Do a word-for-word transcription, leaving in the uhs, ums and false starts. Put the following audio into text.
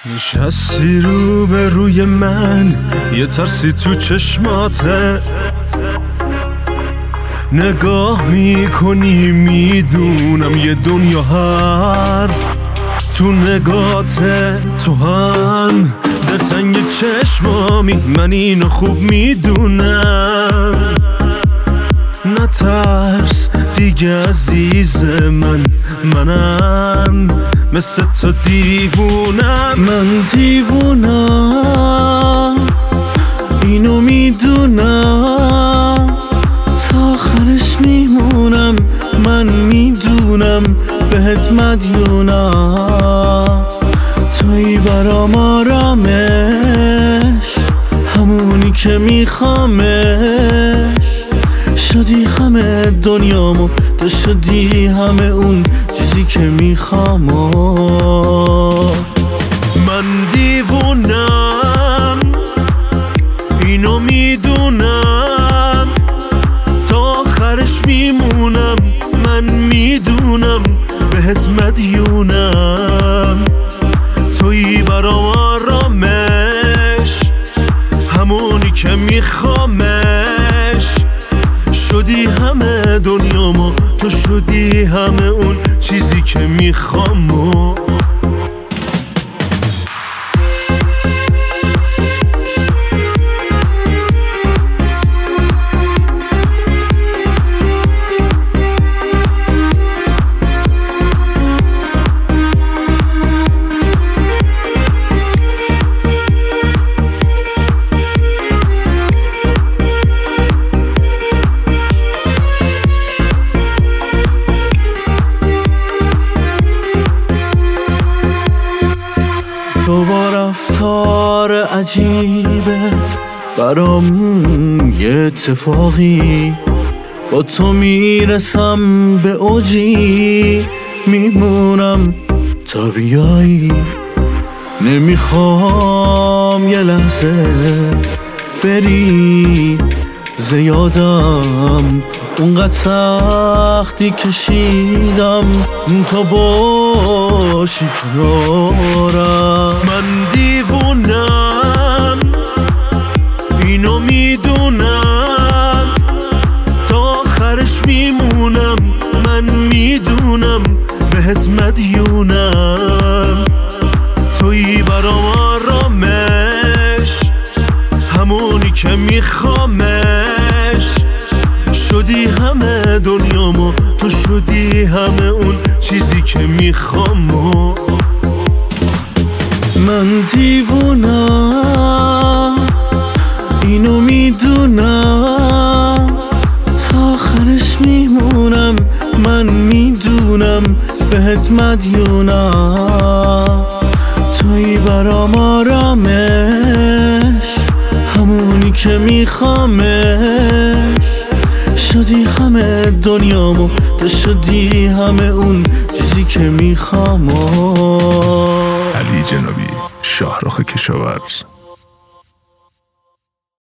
نشستی رو به روی من، یه ترسی تو چشماته، نگاه میکنی میدونم یه دنیا حرف تو نگاته. تو هم در تنگ چشمامی، من اینو خوب میدونم. نترس دیگه عزیز من، منم مثل تو دیوونم. من دیوونم، اینو میدونم. تا آخرش میمونم، من میدونم بهت مدیونم. تویی برام آرامش، همونی که میخوامش. شدی همه دنیامو، تو شدی همه اون چیزی که میخوام. من دیوونم، اینو میدونم. تا آخرش میمونم، من میدونم بهت مدیونم. تویی برام آرامش، همونی که میخوامش. شدی همه دنیامو، تو شدی همه اون چیزی که میخوام. تو با رفتار عجیبت برام یه اتفاقی، با تو میرسم به اوجی، میمونم تا بیایی. نمیخوام یه لحظه بری، زیادم اونقدر سختی کشیدم تا باشی کنارم. من دیوونم، اینو میدونم. تا آخرش میمونم، من میدونم بهت مدیونم. تویی برام آرامش، همونی که میخوامش. شدی همه دنیامو، تو شدی همه اون چیزی که میخوام. من دیوونم، اینو میدونم. تا آخرش میمونم، من میدونم بهت مدیونم. تویی برام آرامش، همونی که میخوامش. شدی همه دنیامو، تو شدی همه اون چیزی که میخوام. علی جنابی، شاهرخ کشاورز.